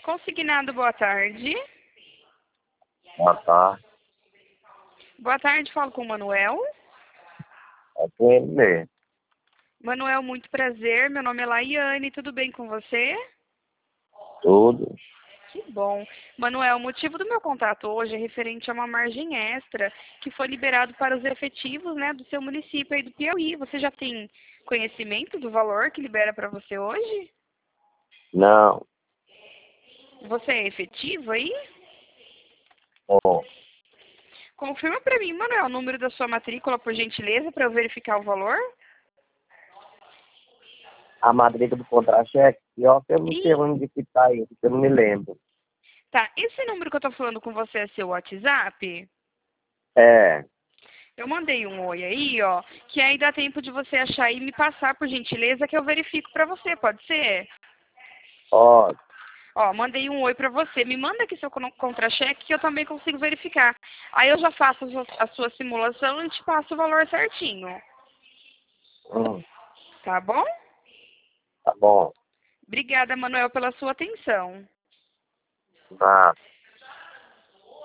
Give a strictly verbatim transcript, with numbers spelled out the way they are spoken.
Consignado, boa tarde. Boa tarde. Boa tarde, falo com o Manuel. É com ele mesmo. Manuel, muito prazer. Meu nome é Laiane, tudo bem com você? Tudo. Que bom. Manuel, o motivo do meu contato hoje é referente a uma margem extra que foi liberado para os efetivos, né, do seu município aí do Piauí. Você já tem conhecimento do valor que libera para você hoje? Não. Você é efetivo aí? Ó, Confirma para mim, Manuel, o número da sua matrícula, por gentileza, para eu verificar o valor. a matrícula do contra-cheque, pior que eu não sei E, onde que tá isso, que eu não me lembro. tá, esse número que eu tô falando com você é seu WhatsApp? É, Eu mandei um oi aí, ó, que aí dá tempo de você achar e me passar, por gentileza, que eu verifico pra você, pode ser? ó, Ó, mandei um oi pra você. Me manda aqui seu con- contra-cheque que eu também consigo verificar. Aí eu já faço a sua a sua simulação e te passo o valor certinho. hum, Tá bom? tá bom. Obrigada, Manuel, pela sua atenção. Tá.